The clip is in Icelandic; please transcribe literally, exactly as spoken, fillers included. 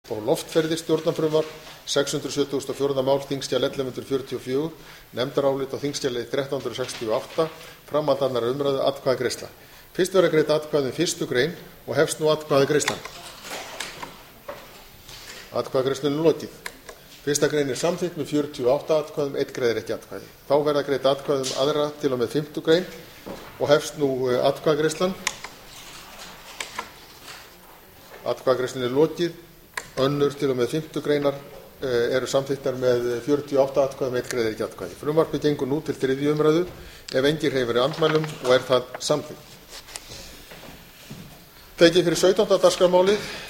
og loftferðir stjórnarfrumvarp sex hundruð sjötugasta og fjórða mál þingskjal ellefu hundruð fjörutíu og fjögur nefndarálit á þingskjali þrettán hundruð sextíu og átta framhald annarrar umræðu atkvæðagreiðsla fyrst verða greidd atkvæði um fyrstu grein og hefst nú atkvæðagreiðslan atkvæðagreiðslunni er lokið fyrsta grein er samþykkt með fjörutíu og átta atkvæðum einn greiðir ekki atkvæði þá verða greidd atkvæði um aðra til og með fimmtu grein og hefst nú atkvæðagreiðslan atkvæðagreiðslunni er lokið önnur til og með fimmtu greinar eru samþykktar með fjörutíu og átta atkvæðum einn greiðir ekki atkvæði frumvarpið gengur nú til þriðju umræðu ef enginn hreyfir andmælum og er það samþykkt tekið fyrir sautjánda dagskrármálið